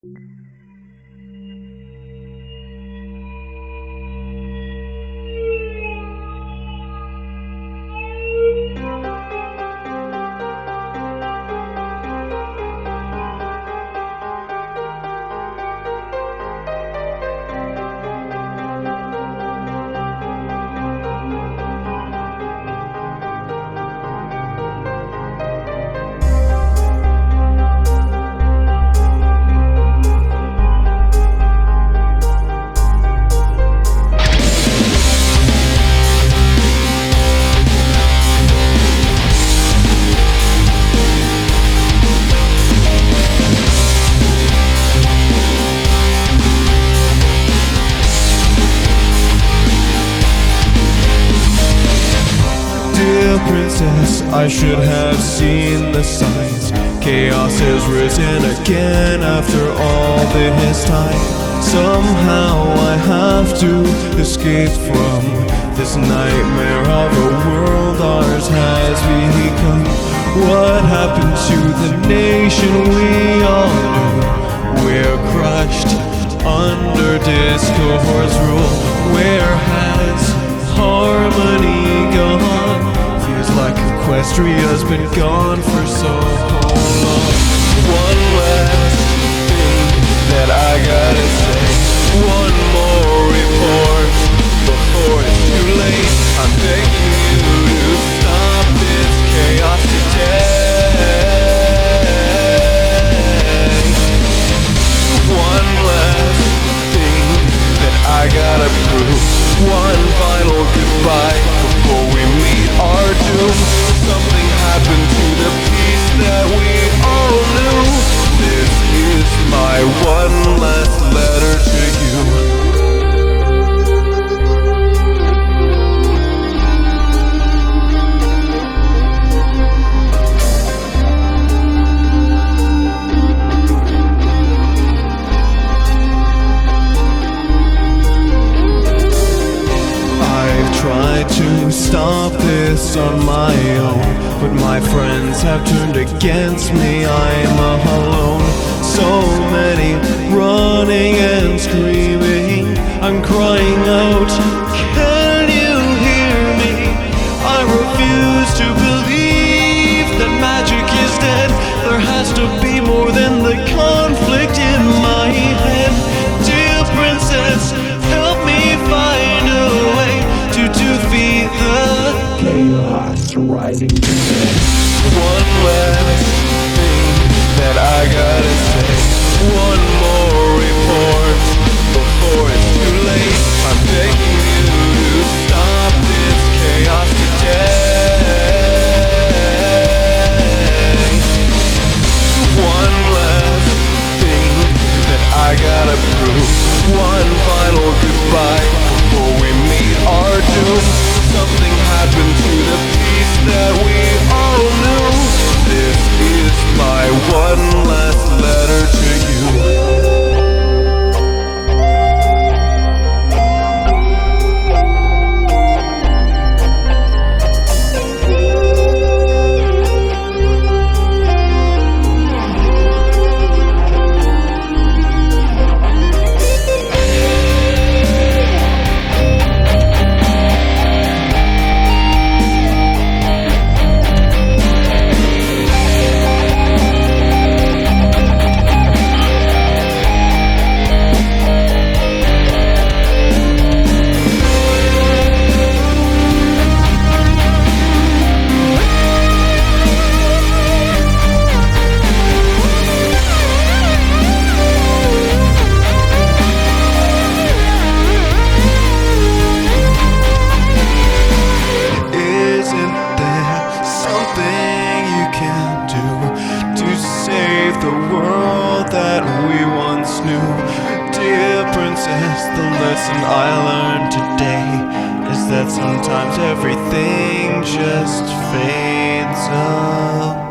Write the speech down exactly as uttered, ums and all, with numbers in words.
Princess, I should have seen the signs. Chaos has risen again after all this time. Somehow I have to escape from this nightmare of a world ours has become. What happened to the nation we all knew? We're crushed under Discord's rule. Where has harmony gone? Feels like Equestria's been gone for so long. One last thing that I gotta say. One more report before it's too late. I'm begging you to stop this chaos today. One last thing that I gotta prove. One final goodbye before we meet our doom. Something happened to the peace that we all knew. This is my one last letter to you. Tried to stop this on my own, but my friends have turned against me. I'm alone. So many running and screaming. I'm crying out, can you hear me? I refuse to believe that magic is dead. There has to be more than the conflict in my head. Dear princess, help me find a way to defeat the chaos rising to me. One last thing that I gotta say. One more report before it's too late. I'm begging you to stop this chaos today. One last thing that I gotta prove. One final goodbye before we meet our doom. Something happened to the peace that we all knew. This is my one last letter to you. The lesson I learned today is that sometimes everything just fades away.